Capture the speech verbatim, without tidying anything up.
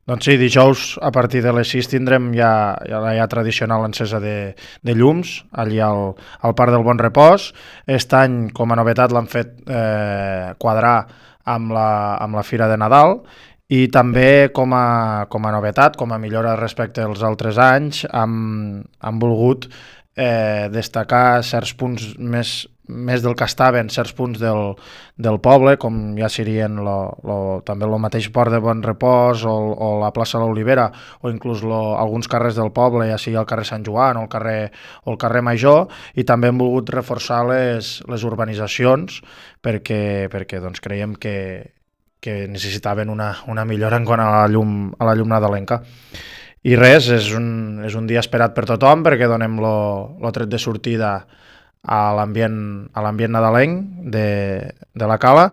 Doncs sí, dijous a partir de les sis tindrem ja, ja la ja tradicional encesa de, de llums allí al, al Parc del Bon Repòs. Aquest any, com a novetat, l'han fet eh, quadrar amb la, amb la Fira de Nadal i també com a, com a novetat, com a millora respecte als altres anys, han, han volgut eh, destacar certs punts més més del que estaven certs punts del, del poble, com ja serien lo, lo, també el mateix Port de Bon Repòs o, o la plaça de l'Olivera o inclús lo, alguns carrers del poble, ja sigui el carrer Sant Joan o el carrer, o el carrer Major, i també hem volgut reforçar les, les urbanitzacions perquè, perquè doncs, creiem que, que necessitaven una, una millora en quant a la llum, a la llum nadalenca. I res, és un, és un dia esperat per tothom perquè donem lo, lo tret de sortida a l'ambient a l'ambient nadalenc de, de la Cala